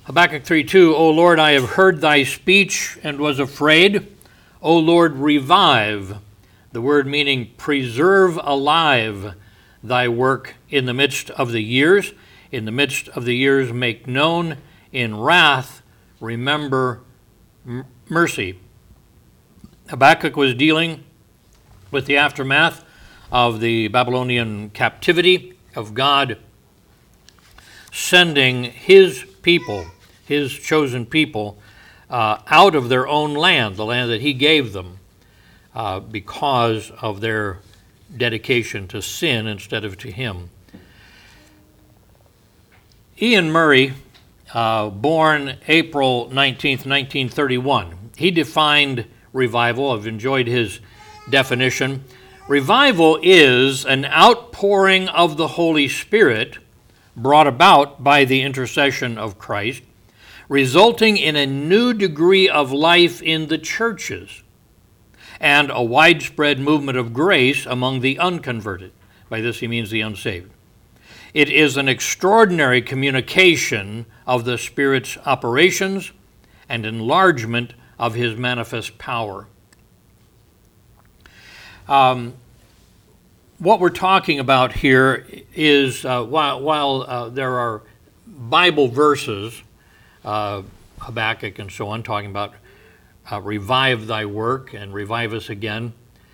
Habakkuk 3:2, O Lord, I have heard thy speech and was afraid. O Lord, revive, the word meaning preserve alive thy work in the midst of the years. In the midst of the years make known. In wrath remember mercy. Habakkuk was dealing with the aftermath of the Babylonian captivity, of God sending his people, his chosen people, out of their own land, the land that he gave them, because of their dedication to sin instead of to him. Ian Murray, born April 19th, 1931, he defined revival. I've enjoyed his definition. Revival is an outpouring of the Holy Spirit brought about by the intercession of Christ, resulting in a new degree of life in the churches and a widespread movement of grace among the unconverted. By this he means the unsaved. It is an extraordinary communication of the Spirit's operations and enlargement of his manifest power. What we're talking about here is, while there are Bible verses, Habakkuk and so on, talking about revive thy work and revive us again,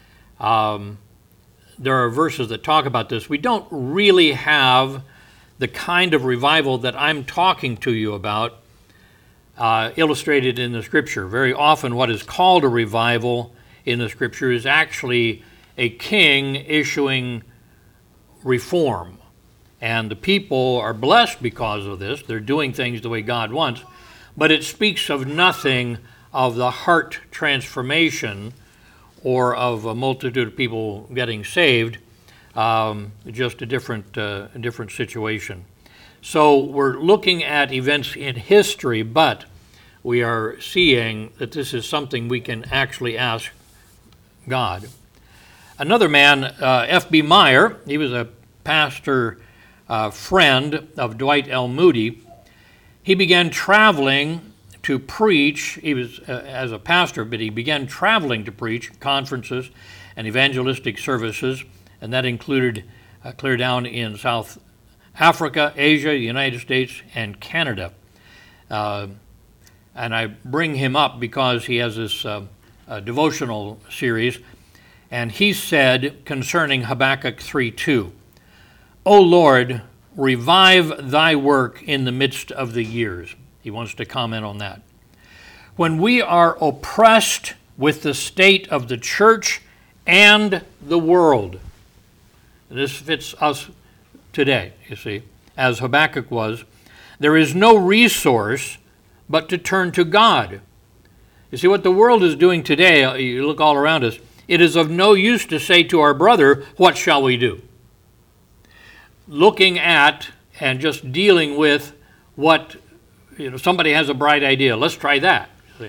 there are verses that talk about this. We don't really have the kind of revival that I'm talking to you about illustrated in the Scripture. Very often what is called a revival in the Scripture is actually a king issuing reform. And the people are blessed because of this. They're doing things the way God wants. But it speaks of nothing of the heart transformation or of a multitude of people getting saved, just a different situation. So we're looking at events in history, but we are seeing that this is something we can actually ask God. Another man, F.B. Meyer, he was a pastor friend of Dwight L. Moody. He began traveling to preach. He was as a pastor, but he began traveling to preach conferences and evangelistic services, and that included clear down in South Africa, Asia, the United States, and Canada. And I bring him up because he has this devotional series, and he said concerning Habakkuk 3:2, O Lord, revive thy work in the midst of the years. He wants to comment on that. When we are oppressed with the state of the church and the world, this fits us today, you see, as Habakkuk was, there is no resource but to turn to God. You see, what the world is doing today, you look all around us, it is of no use to say to our brother, what shall we do? Looking at and just dealing with what, somebody has a bright idea, let's try that.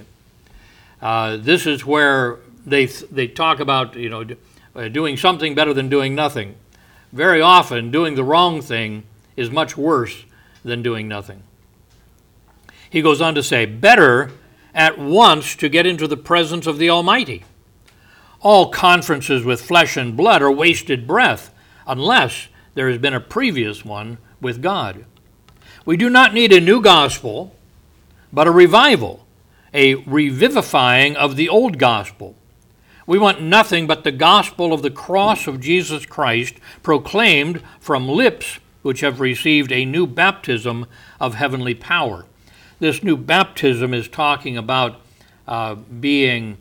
This is where they talk about, doing something better than doing nothing. Very often, doing the wrong thing is much worse than doing nothing. He goes on to say, better at once to get into the presence of the Almighty. All conferences with flesh and blood are wasted breath, unless there has been a previous one with God. We do not need a new gospel, but a revival, a revivifying of the old gospel. We want nothing but the gospel of the cross of Jesus Christ proclaimed from lips which have received a new baptism of heavenly power. This new baptism is talking about being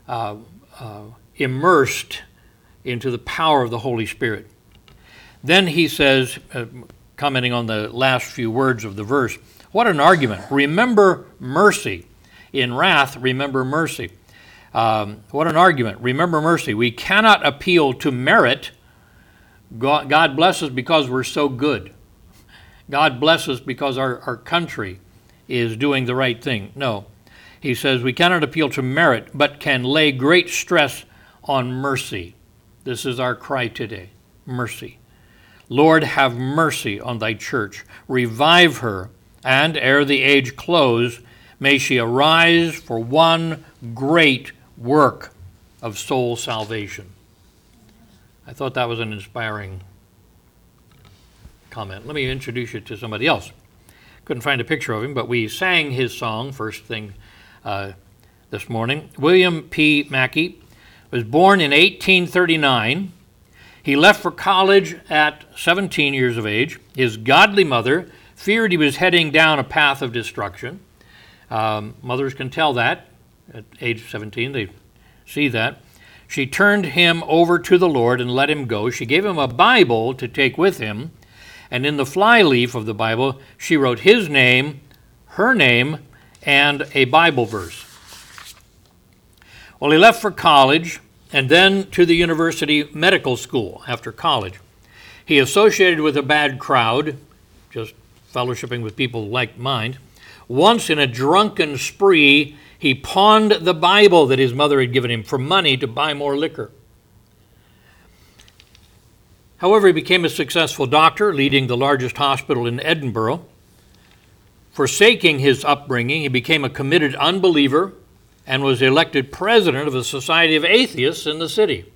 immersed into the power of the Holy Spirit. Then he says, commenting on the last few words of the verse, what an argument. Remember mercy. In wrath, remember mercy. What an argument. Remember mercy. We cannot appeal to merit. God bless us because we're so good. God bless us because our country is doing the right thing. No. He says we cannot appeal to merit, but can lay great stress on mercy. This is our cry today. Mercy. Lord, have mercy on thy church. Revive her and ere the age close, may she arise for one great work of soul salvation. I thought that was an inspiring comment. Let me introduce you to somebody else. Couldn't find a picture of him, but we sang his song first thing this morning. William P. Mackey was born in 1839. He left for college at 17 years of age. His godly mother feared he was heading down a path of destruction. Mothers can tell that at age 17. They see that. She turned him over to the Lord and let him go. She gave him a Bible to take with him, and in the flyleaf of the Bible, she wrote his name, her name, and a Bible verse. Well, he left for college and then to the university medical school after college. He associated with a bad crowd, just fellowshipping with people like mind. Once in a drunken spree, he pawned the Bible that his mother had given him for money to buy more liquor. However, he became a successful doctor, leading the largest hospital in Edinburgh. Forsaking his upbringing, he became a committed unbeliever and was elected president of the Society of Atheists in the city.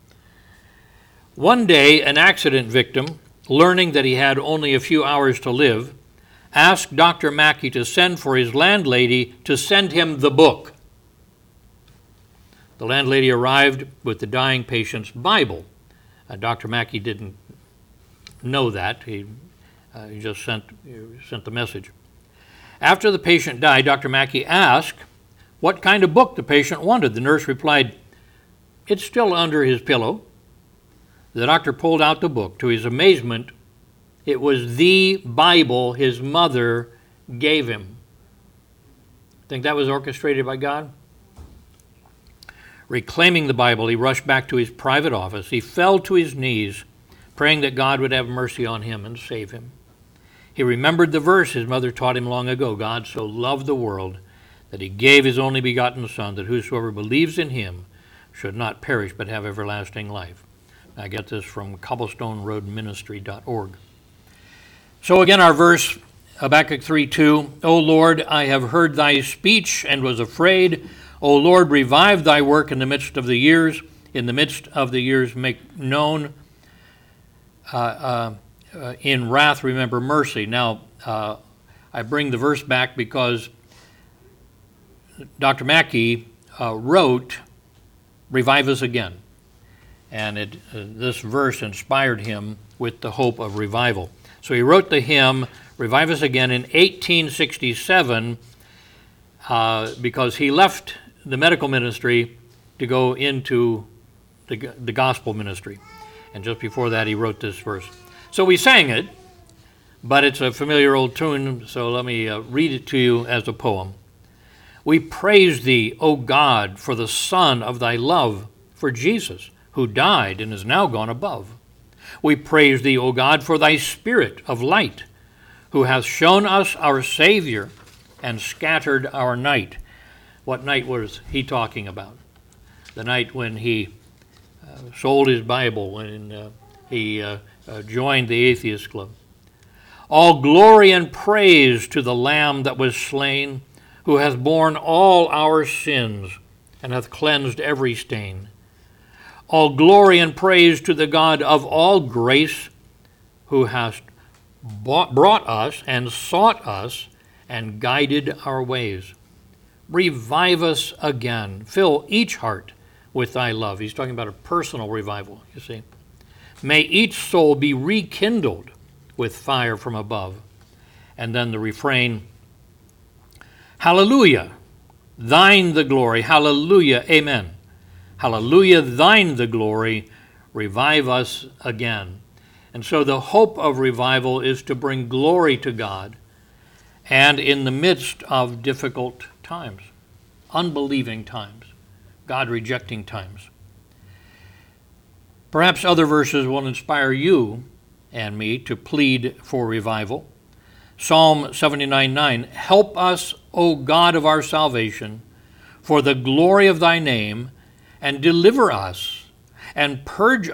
One day, an accident victim, learning that he had only a few hours to live, asked Dr. Mackey to send for his landlady to send him the book. The landlady arrived with the dying patient's Bible. Dr. Mackey didn't know that. He just sent the message. After the patient died, Dr. Mackey asked what kind of book the patient wanted. The nurse replied, "It's still under his pillow." The doctor pulled out the book. To his amazement, it was the Bible his mother gave him. Think that was orchestrated by God? Reclaiming the Bible, he rushed back to his private office. He fell to his knees, praying that God would have mercy on him and save him. He remembered the verse his mother taught him long ago. God so loved the world that he gave his only begotten Son, that whosoever believes in him should not perish but have everlasting life. I get this from cobblestoneroadministry.org. So again, our verse, Habakkuk 3:2, O Lord, I have heard thy speech and was afraid. O Lord, revive thy work in the midst of the years. In the midst of the years make known. In wrath remember mercy. Now, I bring the verse back because Dr. Mackey wrote, Revive us again. And this verse inspired him with the hope of revival. So he wrote the hymn, Revive Us Again, in 1867 because he left the medical ministry to go into the gospel ministry. And just before that, he wrote this verse. So we sang it, but it's a familiar old tune, so let me read it to you as a poem. We praise thee, O God, for the Son of thy love, for Jesus, who died and is now gone above. We praise thee, O God, for thy Spirit of light, who hath shown us our Savior and scattered our night. What night was he talking about? The night when he sold his Bible, when he joined the Atheist Club. All glory and praise to the Lamb that was slain, who hath borne all our sins and hath cleansed every stain. All glory and praise to the God of all grace, who hath brought us and sought us and guided our ways. Revive us again. Fill each heart with thy love. He's talking about a personal revival, you see. May each soul be rekindled with fire from above. And then the refrain, Hallelujah, thine the glory. Hallelujah, amen. Hallelujah, thine the glory. Revive us again. And so the hope of revival is to bring glory to God, and in the midst of difficult times, unbelieving times, God-rejecting times. Perhaps other verses will inspire you and me to plead for revival. Psalm 79:9, help us, O God of our salvation, for the glory of thy name, and deliver us, and purge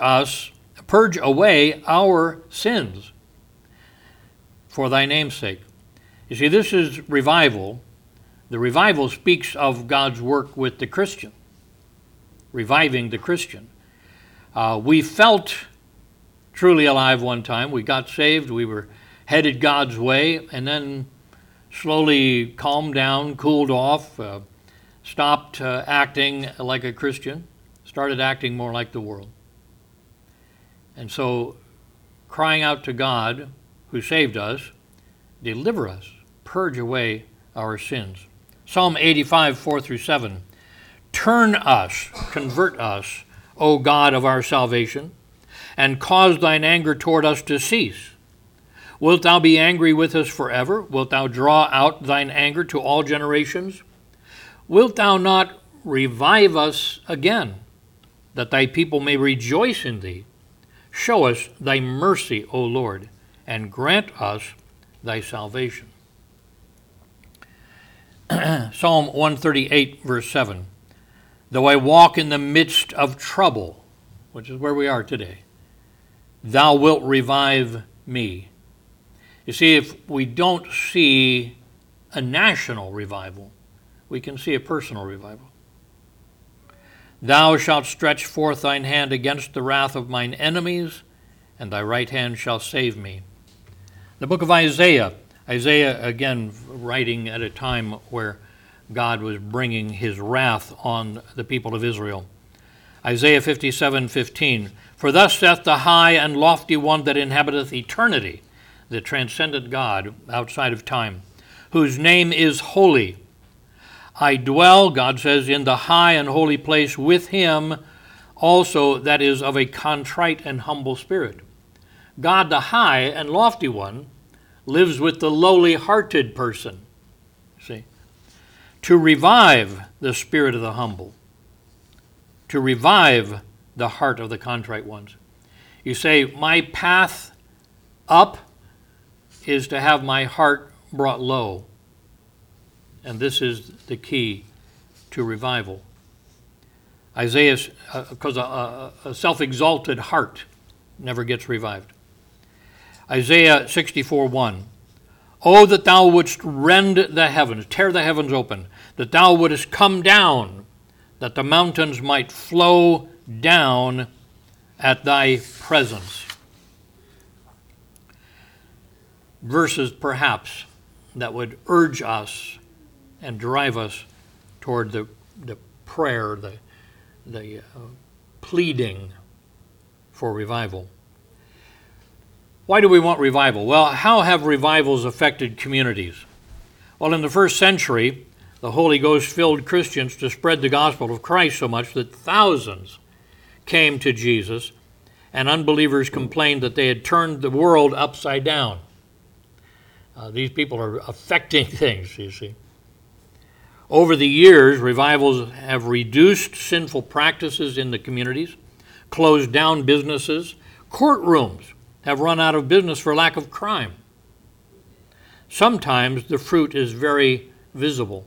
away our sins for thy name's sake. You see, this is revival. The revival speaks of God's work with the Christian, reviving the Christian. We felt truly alive one time. We got saved. We were headed God's way, and then slowly calmed down, cooled off, stopped acting like a Christian, started acting more like the world. And so crying out to God, who saved us, deliver us, purge away our sins. Psalm 85, 4 through 7. Turn us, convert us, O God of our salvation, and cause thine anger toward us to cease. Wilt thou be angry with us forever? Wilt thou draw out thine anger to all generations? Wilt thou not revive us again, that thy people may rejoice in thee? Show us thy mercy, O Lord, and grant us thy salvation. Psalm 138, verse 7. Though I walk in the midst of trouble, which is where we are today, thou wilt revive me. You see, if we don't see a national revival, we can see a personal revival. Thou shalt stretch forth thine hand against the wrath of mine enemies, and thy right hand shall save me. The book of Isaiah, again writing at a time where God was bringing his wrath on the people of Israel. Isaiah 57:15. For thus saith the high and lofty one that inhabiteth eternity, the transcendent God outside of time, whose name is holy. I dwell, God says, in the high and holy place with him also that is of a contrite and humble spirit. God, the high and lofty one, lives with the lowly-hearted person, see, to revive the spirit of the humble, to revive the heart of the contrite ones. You say, my path up is to have my heart brought low. And this is the key to revival. Isaiah, because a self-exalted heart never gets revived. Isaiah 64:1. Oh, that thou wouldst rend the heavens, tear the heavens open, that thou wouldst come down, that the mountains might flow down at thy presence. Verses, perhaps, that would urge us and drive us toward the prayer, the pleading for revival. Why do we want revival? Well, how have revivals affected communities? Well, in the first century, the Holy Ghost-filled Christians to spread the gospel of Christ so much that thousands came to Jesus, and unbelievers complained that they had turned the world upside down. These people are affecting things, you see. Over the years, revivals have reduced sinful practices in the communities, closed down businesses, courtrooms have run out of business for lack of crime. Sometimes the fruit is very visible.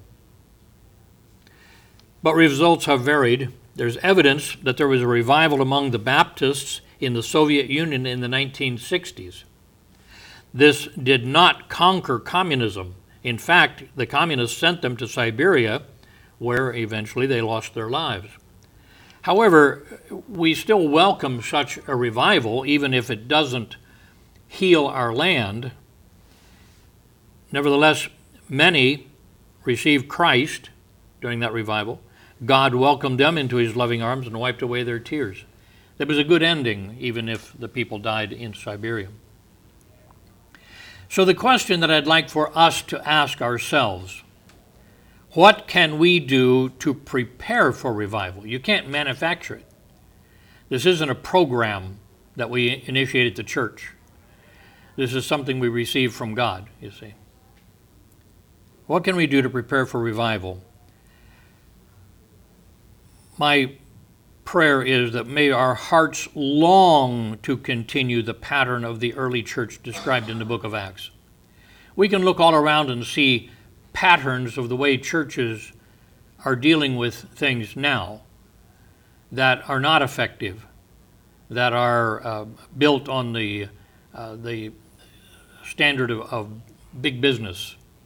But results have varied. There's evidence that there was a revival among the Baptists in the Soviet Union in the 1960s. This did not conquer communism. In fact, the communists sent them to Siberia, where eventually they lost their lives. However, we still welcome such a revival, even if it doesn't heal our land. Nevertheless, many received Christ during that revival. God welcomed them into his loving arms and wiped away their tears. It was a good ending, even if the people died in Siberia. So the question that I'd like for us to ask ourselves, what can we do to prepare for revival? You can't manufacture it. This isn't a program that we initiate at the church. This is something we receive from God, you see. What can we do to prepare for revival? My prayer is that may our hearts long to continue the pattern of the early church described in the book of Acts. We can look all around and see patterns of the way churches are dealing with things now that are not effective, that are built on the standard of big business,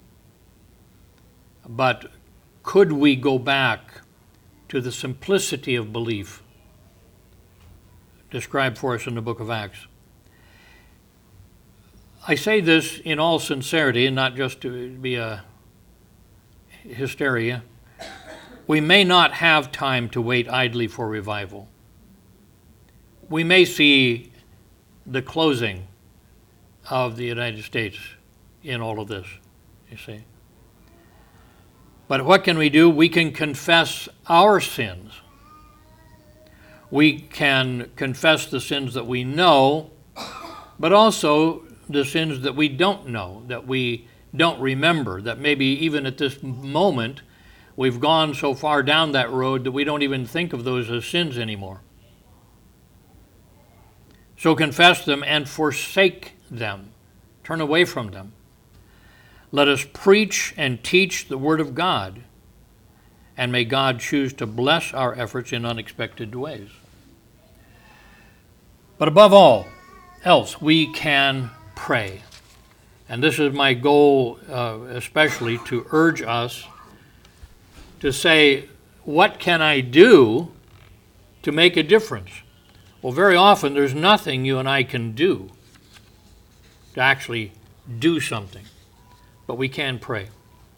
But could we go back to the simplicity of belief described for us in the book of Acts? I say this in all sincerity and not just to be a hysteria. We may not have time to wait idly for revival. We may see the closing of the United States in all of this, you see. But what can we do? We can confess our sins. We can confess the sins that we know, but also the sins that we don't know, that we don't remember, that maybe even at this moment we've gone so far down that road that we don't even think of those as sins anymore. So confess them and forsake them. Turn away from them. Let us preach and teach the Word of God, and may God choose to bless our efforts in unexpected ways. But above all else, we can pray. And this is my goal, especially to urge us to say, what can I do to make a difference? Well, very often there's nothing you and I can do to actually do something, but we can pray.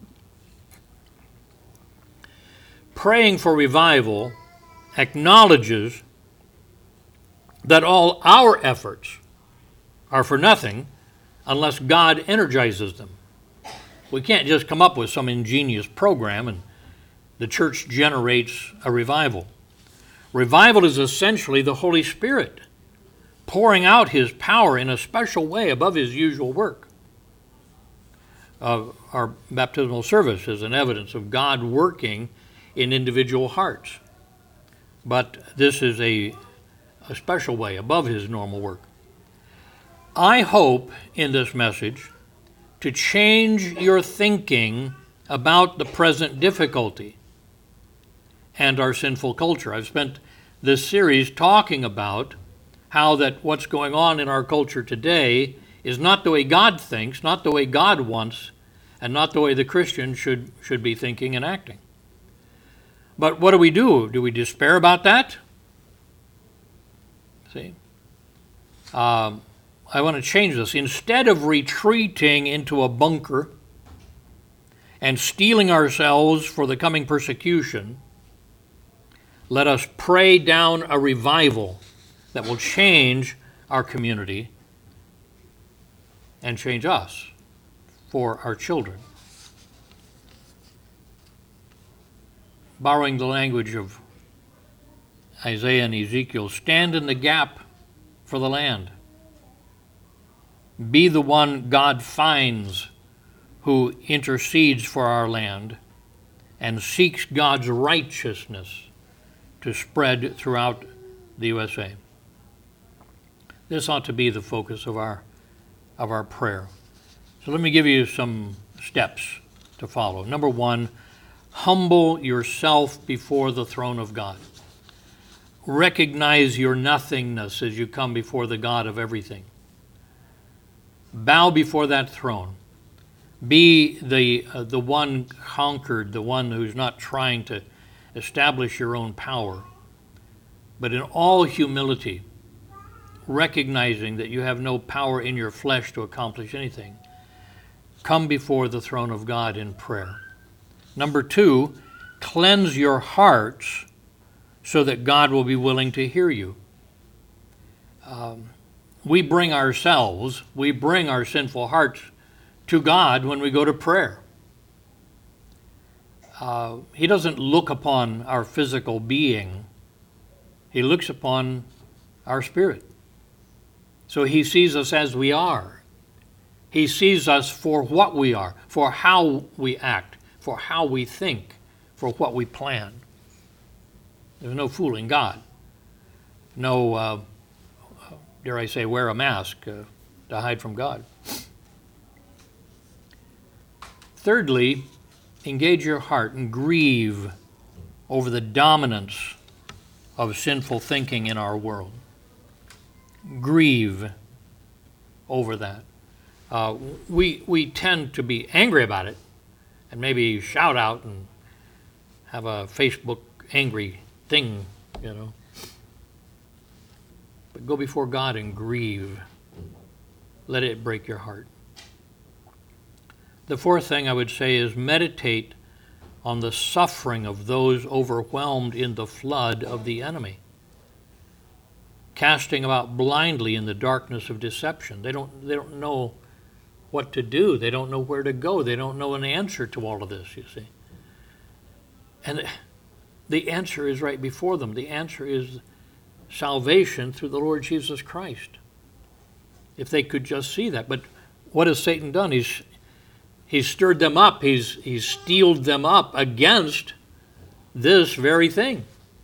Praying for revival acknowledges that all our efforts are for nothing unless God energizes them. We can't just come up with some ingenious program and the church generates a revival. Revival is essentially the Holy Spirit pouring out His power in a special way above His usual work. Our baptismal service is an evidence of God working in individual hearts. But this is a special way above His normal work. I hope in this message to change your thinking about the present difficulty and our sinful culture. I've spent this series talking about how that what's going on in our culture today is not the way God thinks, not the way God wants, and not the way the Christian should be thinking and acting. But what do? Do we despair about that? See? I want to change this. Instead of retreating into a bunker and steeling ourselves for the coming persecution, let us pray down a revival that will change our community and change us for our children. Borrowing the language of Isaiah and Ezekiel, stand in the gap for the land. Be the one God finds who intercedes for our land and seeks God's righteousness to spread throughout the USA. This ought to be the focus of our prayer. So let me give you some steps to follow. Number one, humble yourself before the throne of God. Recognize your nothingness as you come before the God of everything. Bow before that throne. Be the one conquered, the one who's not trying to establish your own power, but in all humility, recognizing that you have no power in your flesh to accomplish anything. Come before the throne of God in prayer. Number two, cleanse your hearts so that God will be willing to hear you. We bring our sinful hearts to God when we go to prayer. He doesn't look upon our physical being. He looks upon our spirit. So He sees us as we are. He sees us for what we are, for how we act, for how we think, for what we plan. There's no fooling God. No, dare I say, wear a mask to hide from God. Thirdly, engage your heart and grieve over the dominance of sinful thinking in our world. Grieve over that. We tend to be angry about it and maybe shout out and have a Facebook angry thing, But go before God and grieve. Let it break your heart. The fourth thing I would say is meditate on the suffering of those overwhelmed in the flood of the enemy, casting about blindly in the darkness of deception. They don't know what to do. They don't know where to go. They don't know an answer to all of this, you see. And the answer is right before them. The answer is salvation through the Lord Jesus Christ. If they could just see that. But what has Satan done? He's stirred them up. He's steeled them up against this very thing.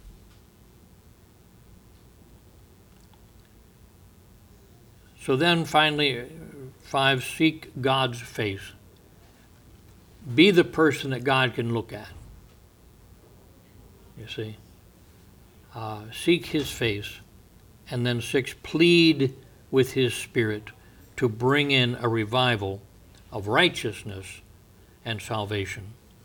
So then finally, 5, seek God's face. Be the person that God can look at. You see? Seek his face. And then 6, plead with his Spirit to bring in a revival of righteousness and salvation.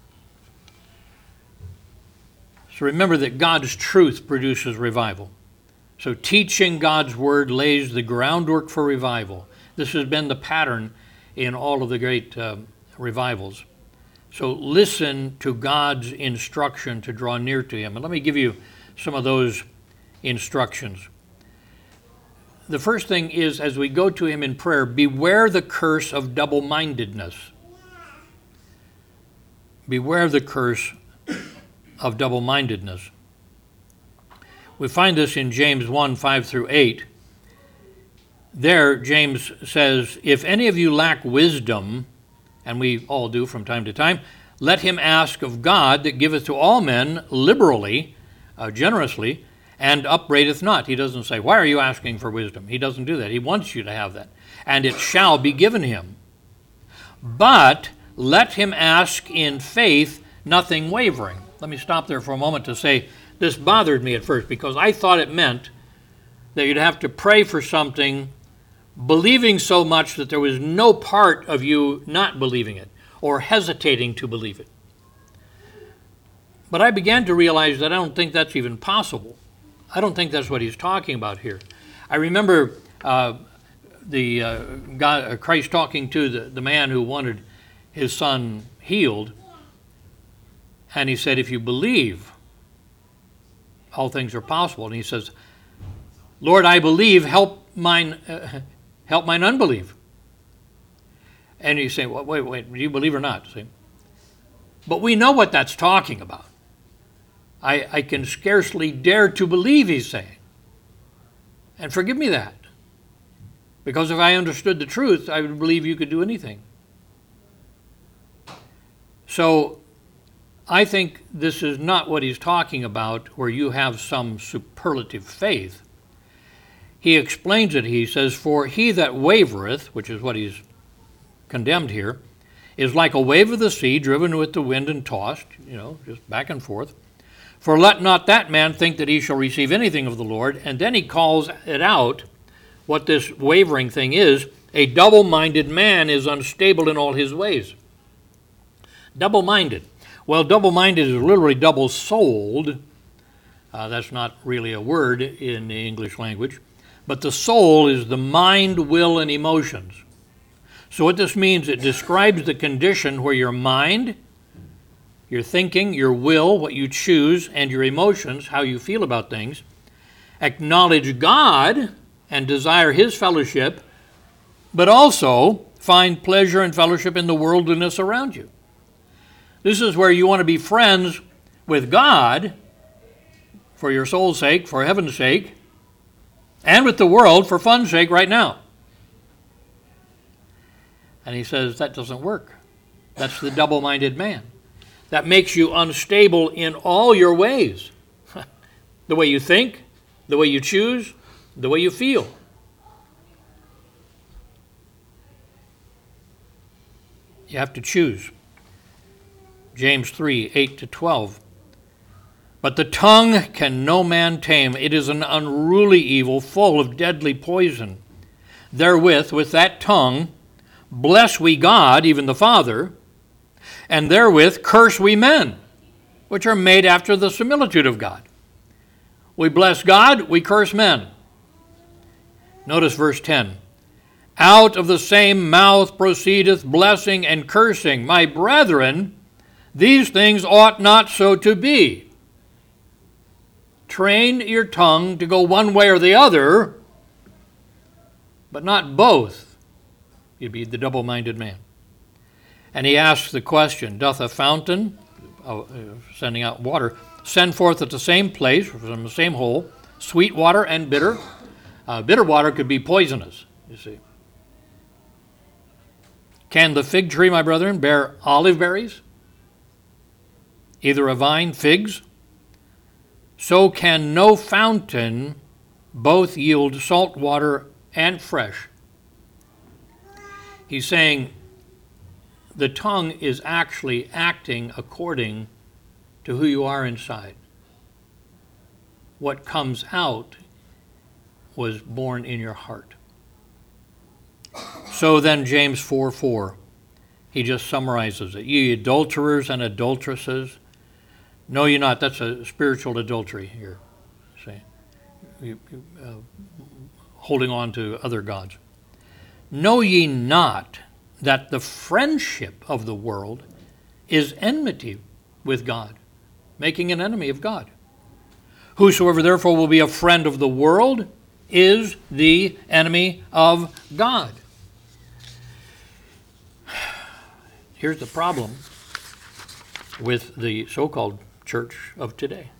So remember that God's truth produces revival. So teaching God's word lays the groundwork for revival. This has been the pattern in all of the great revivals. So listen to God's instruction to draw near to him. And let me give you some of those instructions. The first thing is, as we go to him in prayer, beware the curse of double-mindedness. Beware the curse of double-mindedness. We find this in James 1, 5 through 8. There, James says, if any of you lack wisdom, and we all do from time to time, let him ask of God that giveth to all men liberally, generously, and upbraideth not. He doesn't say, why are you asking for wisdom? He doesn't do that. He wants you to have that. And it shall be given him. But let him ask in faith, nothing wavering. Let me stop there for a moment to say, this bothered me at first because I thought it meant that you'd have to pray for something believing so much that there was no part of you not believing it or hesitating to believe it. But I began to realize that I don't think that's even possible. I don't think that's what he's talking about here. I remember Christ talking to the man who wanted his son healed, and he said, if you believe, all things are possible. And he says, Lord, I believe, help mine unbelief. And you say, well, wait, do you believe or not? See? But we know what that's talking about. I can scarcely dare to believe, he's saying. And forgive me that. Because if I understood the truth, I would believe you could do anything. So I think this is not what he's talking about, where you have some superlative faith. He explains it. He says, for he that wavereth, which is what he's condemned here, is like a wave of the sea driven with the wind and tossed, just back and forth. For let not that man think that he shall receive anything of the Lord. And then he calls it out, what this wavering thing is. A double-minded man is unstable in all his ways. Double-minded. Well, double-minded is literally double-souled. That's not really a word in the English language. But the soul is the mind, will, and emotions. So what this means, it describes the condition where your mind, your thinking, your will, what you choose, and your emotions, how you feel about things, acknowledge God and desire his fellowship, but also find pleasure and fellowship in the worldliness around you. This is where you want to be friends with God for your soul's sake, for heaven's sake, and with the world for fun's sake right now. And he says that doesn't work. That's the double-minded man. That makes you unstable in all your ways. The way you think, the way you choose, the way you feel. You have to choose. James 3, 8-12. But the tongue can no man tame. It is an unruly evil, full of deadly poison. Therewith, with that tongue, bless we God, even the Father, And therewith curse we men, which are made after the similitude of God. We bless God, we curse men. Notice verse 10. Out of the same mouth proceedeth blessing and cursing. My brethren, these things ought not so to be. Train your tongue to go one way or the other, but not both. You'd be the double-minded man. And he asks the question, doth a fountain, sending out water, send forth at the same place, from the same hole, sweet water and bitter? Bitter water could be poisonous, you see. Can the fig tree, my brethren, bear olive berries? Either a vine, figs? So can no fountain both yield salt water and fresh. He's saying the tongue is actually acting according to who you are inside. What comes out was born in your heart. So then James 4:4, he just summarizes it. Ye adulterers and adulteresses, know ye not, that's a spiritual adultery here. See, holding on to other gods. Know ye not that the friendship of the world is enmity with God, making an enemy of God. Whosoever therefore will be a friend of the world is the enemy of God. Here's the problem with the so-called church of today.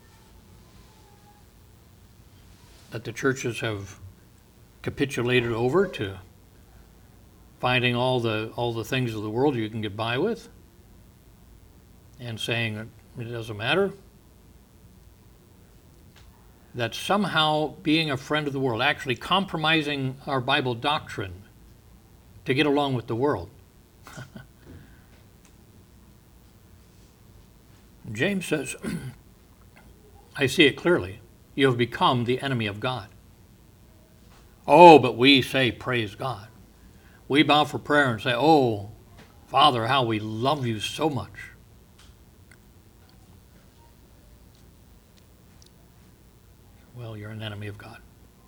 That the churches have capitulated over to finding all the things of the world you can get by with and saying it doesn't matter. That somehow being a friend of the world, actually compromising our Bible doctrine to get along with the world. James says, I see it clearly. You have become the enemy of God. Oh, but we say, praise God. We bow for prayer and say, oh, Father, how we love you so much. Well, you're an enemy of God.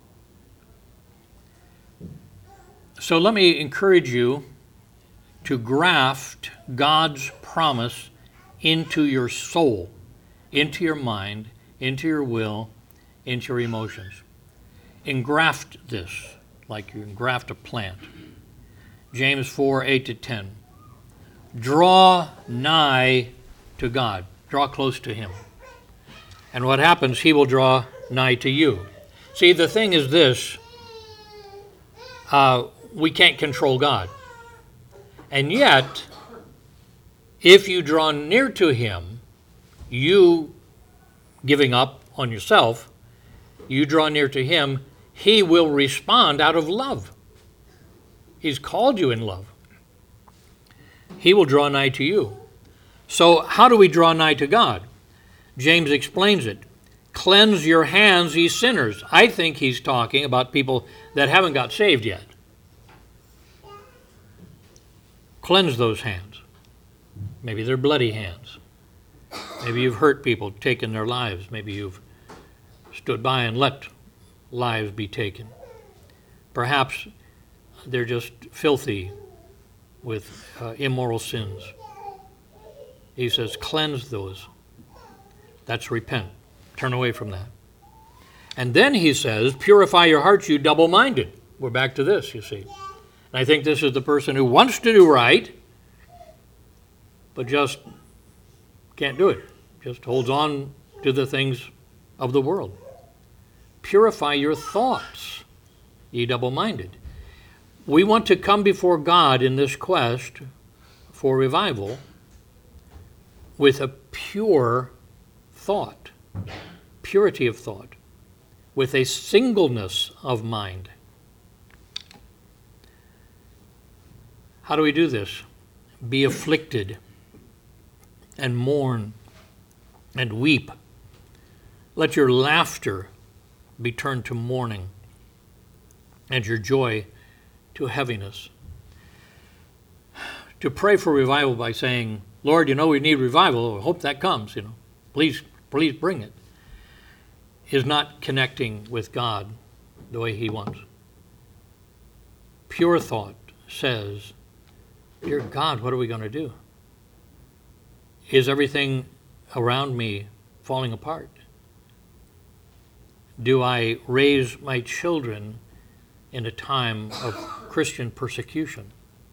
So let me encourage you to graft God's promise into your soul, into your mind, into your will, into your emotions. Engraft this like you engraft a plant. James 4:8-10. Draw nigh to God. Draw close to Him. And what happens, He will draw nigh to you. See, the thing is this. We can't control God. And yet, if you draw near to Him, you giving up on yourself, you draw near to Him, He will respond out of love. He's called you in love. He will draw nigh to you. So how do we draw nigh to God? James explains it. Cleanse your hands, ye sinners. I think he's talking about people that haven't got saved yet. Cleanse those hands. Maybe they're bloody hands. Maybe you've hurt people, taken their lives. Maybe you've stood by and let lives be taken. Perhaps they're just filthy with immoral sins. He says, cleanse those. That's repent. Turn away from that. And then he says, purify your hearts, you double-minded. We're back to this, you see. And I think this is the person who wants to do right, but just can't do it. Just holds on to the things of the world. Purify your thoughts, ye double-minded. We want to come before God in this quest for revival with a pure thought, purity of thought, with a singleness of mind. How do we do this? Be afflicted and mourn and weep. Let your laughter be turned to mourning and your joy to heaviness. To pray for revival by saying, Lord, we need revival. I hope that comes, Please bring it. Is not connecting with God the way he wants. Pure thought says, dear God, what are we going to do? Is everything around me falling apart? Do I raise my children in a time of Christian persecution?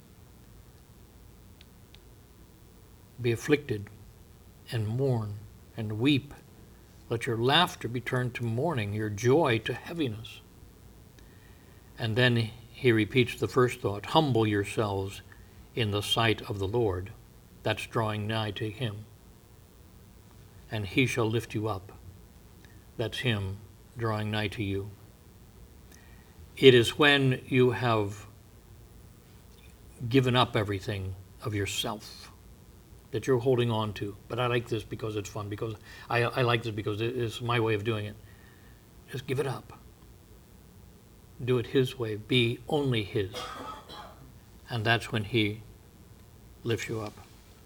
Be afflicted and mourn and weep. Let your laughter be turned to mourning, your joy to heaviness. And then he repeats the first thought, humble yourselves in the sight of the Lord. That's drawing nigh to him. And he shall lift you up. That's him drawing nigh to you. It is when you have given up everything of yourself that you're holding on to. But I like this because it's fun, because I like this because it's my way of doing it. Just give it up. Do it his way. Be only his. And that's when he lifts you up.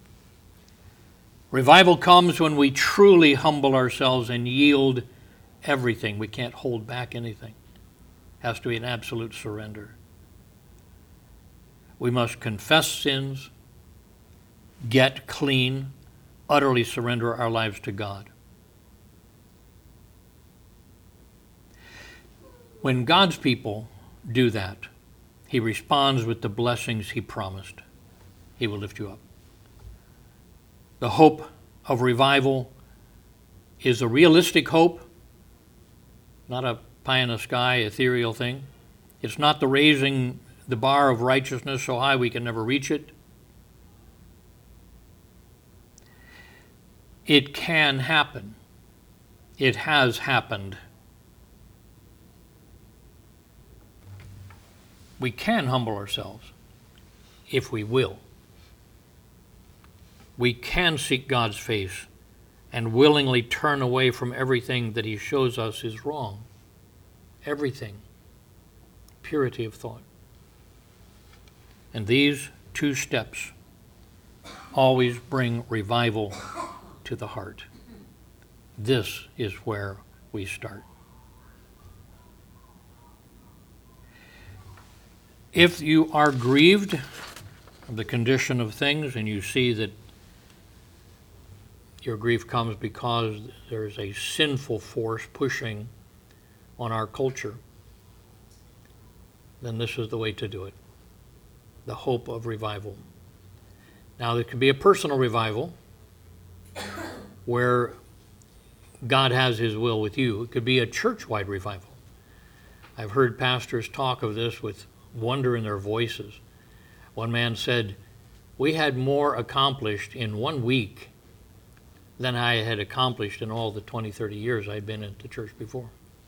Revival comes when we truly humble ourselves and yield everything. We can't hold back anything. It has to be an absolute surrender. We must confess sins, get clean, utterly surrender our lives to God. When God's people do that, he responds with the blessings he promised. He will lift you up. The hope of revival is a realistic hope, not a pie in the sky, ethereal thing. It's not the raising the bar of righteousness so high we can never reach it. It can happen. It has happened. We can humble ourselves if we will. We can seek God's face and willingly turn away from everything that he shows us is wrong. Everything. Purity of thought. And these two steps always bring revival to the heart. This is where we start. If you are grieved of the condition of things and you see that your grief comes because there's a sinful force pushing on our culture, then this is the way to do it. The hope of revival. Now, there could be a personal revival where God has his will with you. It could be a church-wide revival. I've heard pastors talk of this with wonder in their voices. One man said, we had more accomplished in 1 week than I had accomplished in all the 20, 30 years I'd been at the church before.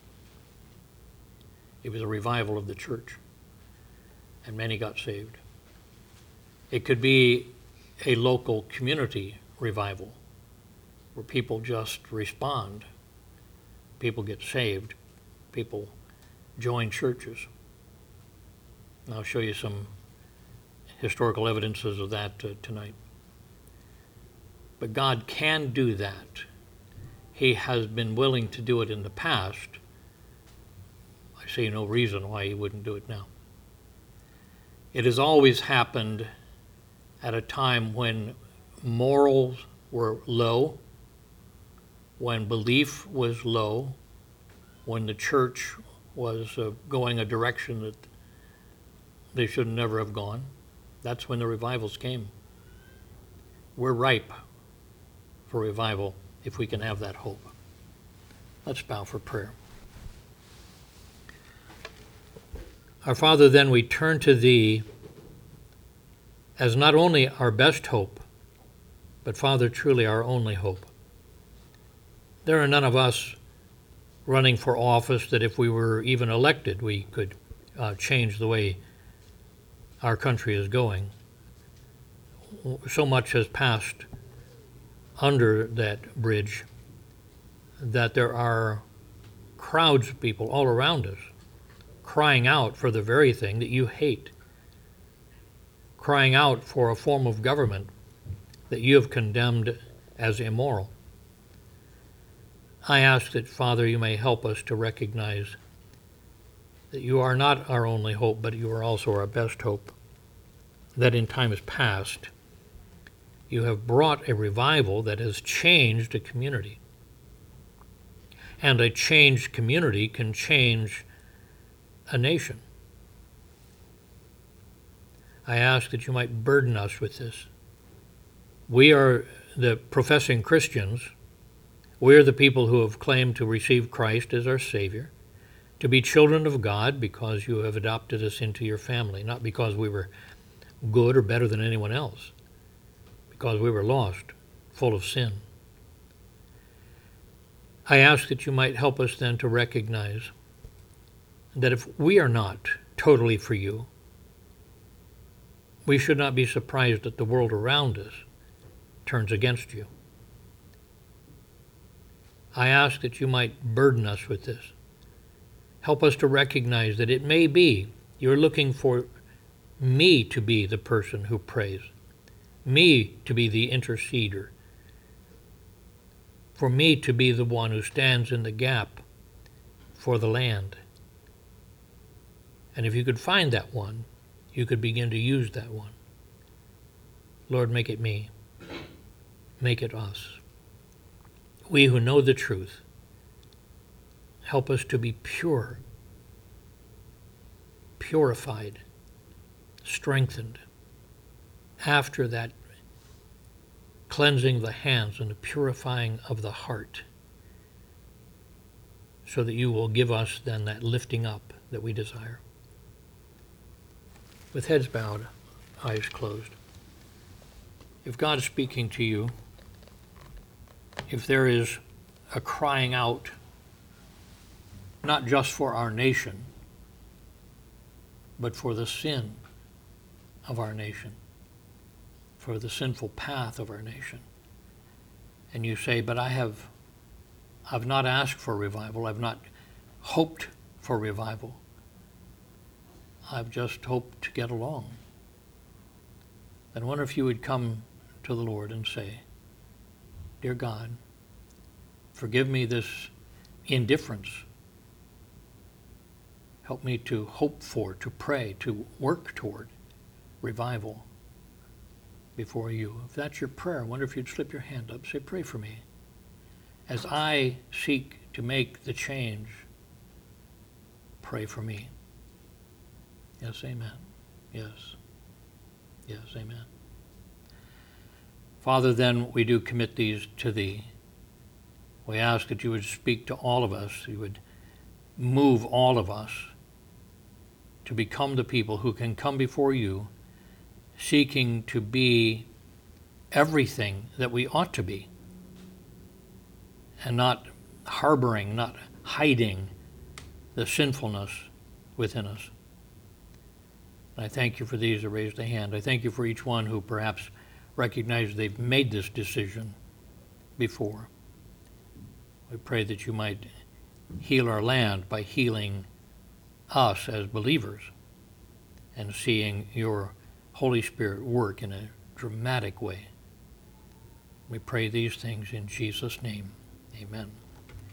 It was a revival of the church, and many got saved. It could be a local community revival where people just respond. People get saved. People join churches. And I'll show you some historical evidences of that tonight. But God can do that. He has been willing to do it in the past. I see no reason why he wouldn't do it now. It has always happened at a time when morals were low, when belief was low, when the church was going a direction that they should never have gone. That's when the revivals came. We're ripe for revival if we can have that hope. Let's bow for prayer. Our Father, then we turn to thee as not only our best hope, but Father, truly our only hope. There are none of us running for office that if we were even elected, we could change the way our country is going. So much has passed under that bridge that there are crowds of people all around us crying out for the very thing that you hate, crying out for a form of government that you have condemned as immoral. I ask that, Father, you may help us to recognize that you are not our only hope, but you are also our best hope, that in times past you have brought a revival that has changed a community. And a changed community can change a nation. I ask that you might burden us with this. We are the professing Christians. We are the people who have claimed to receive Christ as our Savior, to be children of God because you have adopted us into your family, not because we were good or better than anyone else, because we were lost, full of sin. I ask that you might help us then to recognize that if we are not totally for you, we should not be surprised that the world around us turns against you. I ask that you might burden us with this. Help us to recognize that it may be you're looking for me to be the person who prays, me to be the interceder, for me to be the one who stands in the gap for the land. And if you could find that one, you could begin to use that one. Lord, make it me. Make it us. We who know the truth, help us to be pure, purified, strengthened after that cleansing of the hands and the purifying of the heart, so that you will give us then that lifting up that we desire. With heads bowed, eyes closed. If God is speaking to you, if there is a crying out, not just for our nation, but for the sin of our nation, for the sinful path of our nation, and you say, but I've not asked for revival, I've not hoped for revival, I've just hoped to get along, then I wonder if you would come to the Lord and say, Dear God, forgive me this indifference. Help me to hope for, to pray, to work toward revival before you. If that's your prayer, I wonder if you'd slip your hand up, say, pray for me. As I seek to make the change, pray for me. Yes, amen. Yes. Yes, amen. Father, then we do commit these to Thee. We ask that you would speak to all of us, you would move all of us to become the people who can come before you seeking to be everything that we ought to be, and not harboring, not hiding the sinfulness within us. And I thank you for these that raised a hand. I thank you for each one who perhaps recognizes they've made this decision before. We pray that you might heal our land by healing us as believers and seeing your Holy Spirit work in a dramatic way. We pray these things in Jesus' name. Amen.